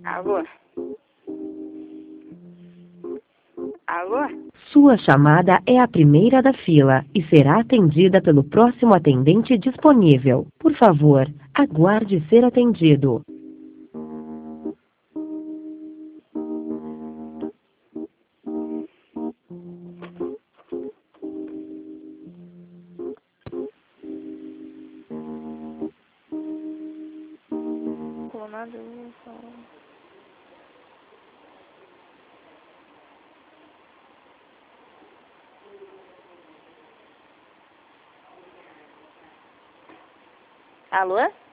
Alô? Alô? Sua chamada é a primeira da fila e será atendida pelo próximo atendente disponível. Por favor, aguarde ser atendido. Colomado. Alô?